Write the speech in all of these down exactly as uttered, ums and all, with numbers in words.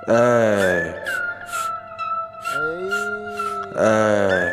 ای ای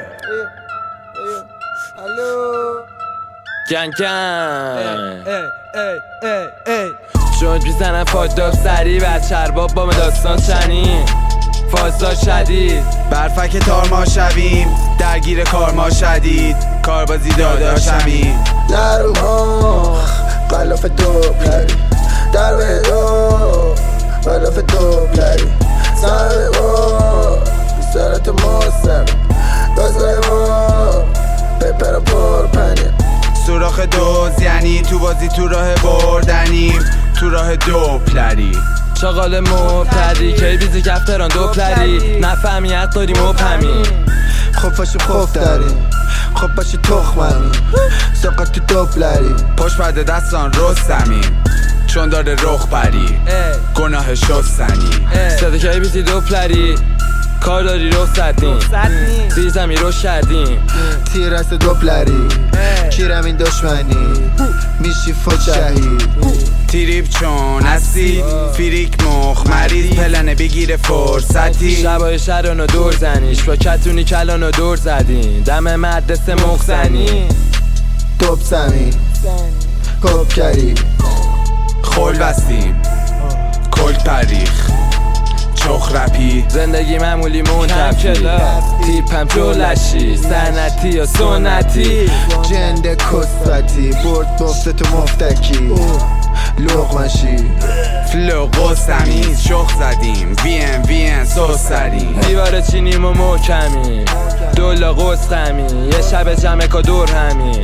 الو گن گن ای ای ای ای شد میزنم فاجداب سری بچه ارباب با داستان چنین فازا شدید برفک تار ما شویم درگیر کار ما شدید کاربازی داداشمیم در ما غلاف دوبلری در به دو غلاف دوبلری سر ما سرت ما سر گازه ما پپر پر پنیر سوراخ دوز یعنی تو بازی تو راه بردنیم تو راه دوپلری چاقال مبتدی کی بیزی کفتران دوپلری نفهمیت داری مبهمی خب باشی خوف داریم خب باشی تخمنی ساقت تو دوپلری پشت پرده دستان رستمیم چون داره رخ بری گناه شستنی صدا کی بیزی دوپلری کار داری رو زدیم زیزمی رو شدیم تیر است دوپلری کیرم این دشمنی میشی فجهی تریپ چون اسید فریک مخ مریض پلنه بگیره فرصتی شبای شرانو دور زنیش با کتونی کلانو دور زدیم دم مدرسه مخزنی دوب زمین کب کری خل بستیم کل تاریخ چخ رپی زندگی معمولی منتفی تیپم جولشی سنتی یا سنتی جند کسفتی برد بفته تو مفتکی لغمشی فلو قسمیز شخ زدیم وی ام وی ام سوسریم دیوار چینیم و محکمی دولا قسمی یه شب جمع که دور همی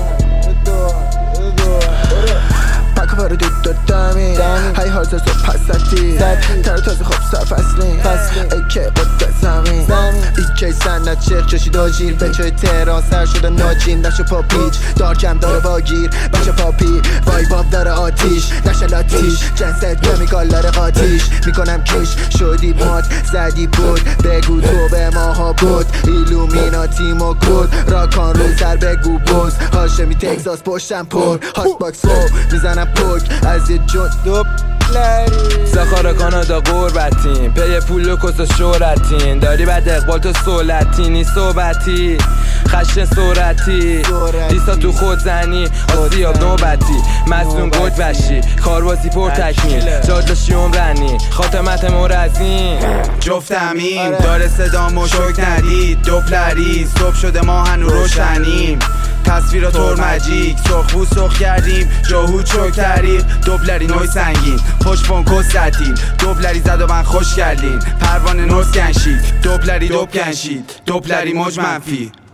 پاکو بارو دید دادمی های هارزر تو پساتی تر تازه خوب صرف اصلی ای که قد زمین ای که سنت چخ چشی داجیر بچه تهران سر شده ناجین نشو پا پیچ دارکم داره باگیر بچه پاپی وای باب داره آتیش نشه لاتیش جنست کمیکال داره قاتیش میکنم کش شدی مات زدی بود بگو تو به ماها بود ایلومیناتیم و کود راکان رو سر بگو بوز هاشمی تکساس پشتم پر هات باکس رو میزنم پوک از یه جون دوب سخارا کانادا قربتین پی پول و کسا شورتین داری بعد اقبال تو سولتینی صحبتی خشن سورتی دیستا تو خود زنی آسیاب نوبتی مزنون گرد بشی کاربازی پر تکمیل جادلاشی عمرنی خاتمت مرزین جفتمیم داره صدامو شک ندید دوپلری صبح شده ما هنو روشنیم تصویر ترمجیک سرخ بو سرخ کردیم جاهو چوک تریق دوپلری نوی سنگین خوش فونکوس زدیم دوپلری زد و من خوش کردین پروانه نوز گنشید دوپلری دوپ گنشید دوپلری موج منفی